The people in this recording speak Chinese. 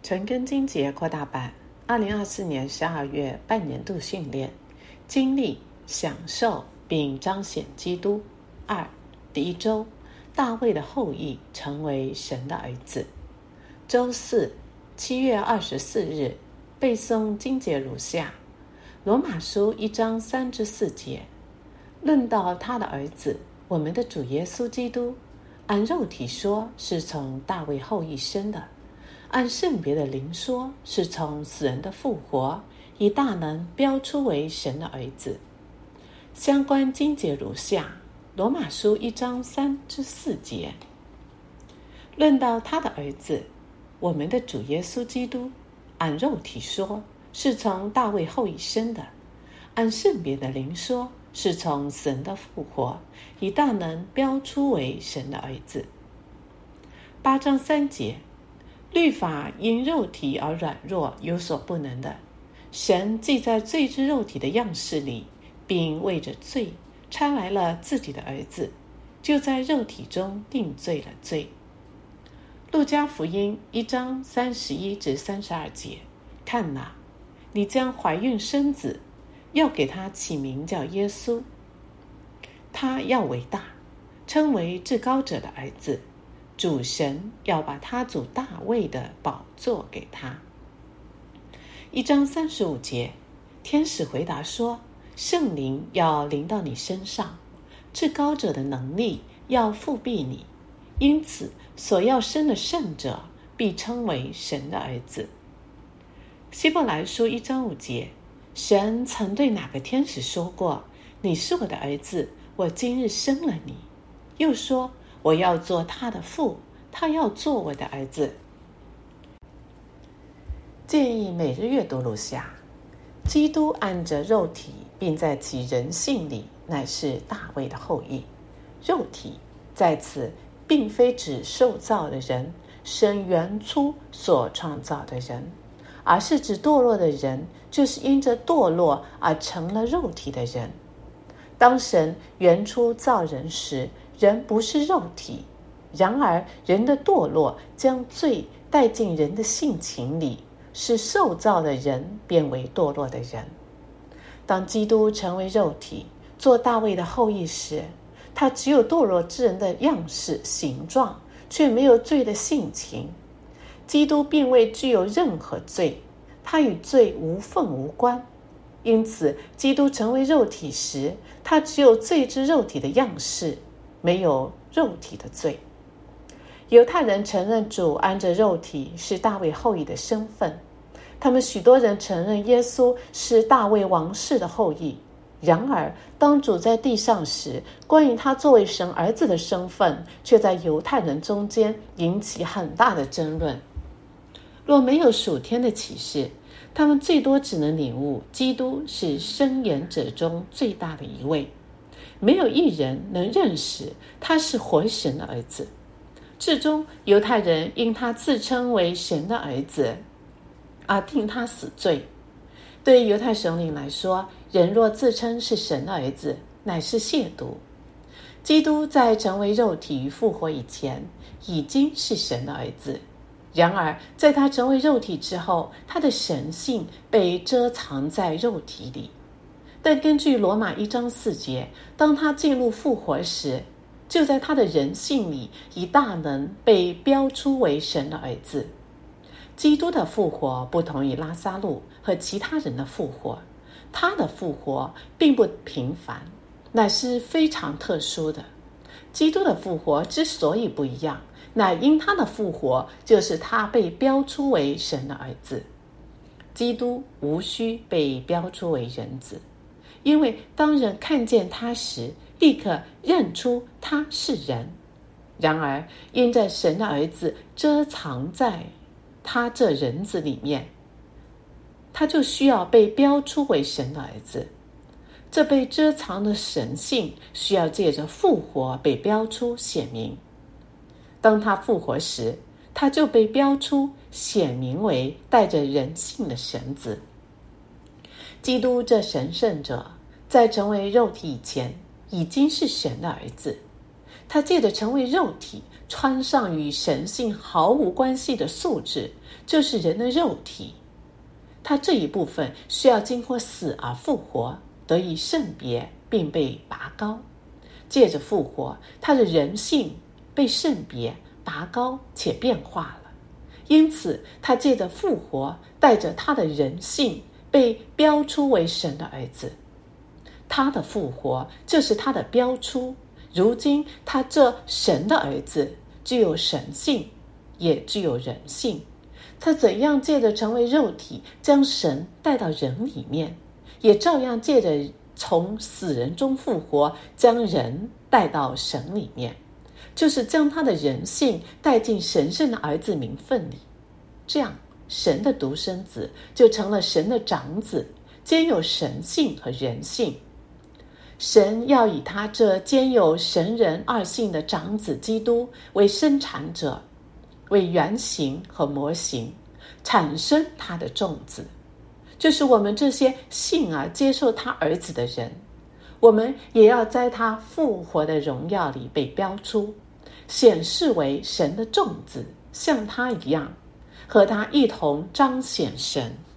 陈根金节扩大版2024年12月半年度训练，经历、享受并彰显基督。第一周，大卫的后裔成为神的儿子。周四，7月24日，背诵经节如下：罗马书1章3至4节，论到他的儿子，我们的主耶稣基督，按肉体说是从大卫后裔生的，按圣别的灵说是从死人的复活，以大能标出为神的儿子。相关经节如下：罗马书1章3至4节，论到他的儿子，我们的主耶稣基督，按肉体说是从大卫后裔生的，按圣别的灵说是从死人的复活，以大能标出为神的儿子。8章3节，律法因肉体而软弱，有所不能的。神既在罪之肉体的样式里，并为着罪差来了自己的儿子，就在肉体中定罪了罪。路加福音1章31至32节，看哪，你将怀孕生子，要给他起名叫耶稣。他要伟大，称为至高者的儿子。主神要把他祖大卫的宝座给他。1章35节，天使回答说，圣灵要临到你身上，至高者的能力要覆庇你，因此所要生的圣者必称为神的儿子。希伯来书1章5节，神曾对哪个天使说过，你是我的儿子，我今日生了你。又说，我要做他的父，他要做我的儿子。建议每日阅读如下：基督按着肉体，并在其人性里，乃是大卫的后裔。肉体在此并非指受造的人，神原初所创造的人，而是指堕落的人，就是因着堕落而成了肉体的人。当神原初造人时，人不是肉体，然而人的堕落将罪带进人的性情里，使受造的人变为堕落的人。当基督成为肉体，做大卫的后裔时，他只有堕落之人的样式形状，却没有罪的性情。基督并未具有任何罪，他与罪无份无关。因此基督成为肉体时，他只有罪之肉体的样式，没有肉体的罪。犹太人承认主按着肉体是大卫后裔的身份，他们许多人承认耶稣是大卫王室的后裔。然而当主在地上时，关于他作为神儿子的身份，却在犹太人中间引起很大的争论。若没有属天的启示，他们最多只能领悟基督是生言者中最大的一位，没有一人能认识他是活神的儿子。至终犹太人因他自称为神的儿子而定他死罪。对于犹太首领来说，人若自称是神的儿子，乃是亵渎。基督在成为肉体与复活以前，已经是神的儿子。然而在他成为肉体之后，他的神性被遮藏在肉体里。但根据罗马1章4节，当他进入复活时，就在他的人性里，以大能被标出为神的儿子。基督的复活不同于拉撒路和其他人的复活，他的复活并不平凡，乃是非常特殊的。基督的复活之所以不一样，乃因他的复活就是他被标出为神的儿子。基督无需被标出为人子，因为当人看见他时，立刻认出他是人。然而因着神的儿子遮藏在他这人子里面，他就需要被标出为神的儿子。这被遮藏的神性需要借着复活被标出显明。当他复活时，他就被标出显明为带着人性的神子。基督这神圣者在成为肉体以前，已经是神的儿子。他借着成为肉体， 穿上与神性毫无关系的素质，就是人的肉体。它这一部分需要经过死而复活，得以圣别，并被拔高。借着复活，它的人性被圣别、拔高且变化了。因此，他借着复活，带着他的人性被标出为神的儿子。他的复活就是他的标出。如今他这神的儿子具有神性，也具有人性。他怎样借着成为肉体，将神带到人里面，也照样借着从死人中复活，将人带到神里面，就是将他的人性带进神圣的儿子名分里。这样，神的独生子就成了神的长子，兼有神性和人性。神要以他这兼有神人二性的长子基督为生产者，为原型和模型，产生他的众子，就是我们这些信而接受他儿子的人。我们也要在他复活的荣耀里被标出，显示为神的众子，像他一样，和他一同彰显神。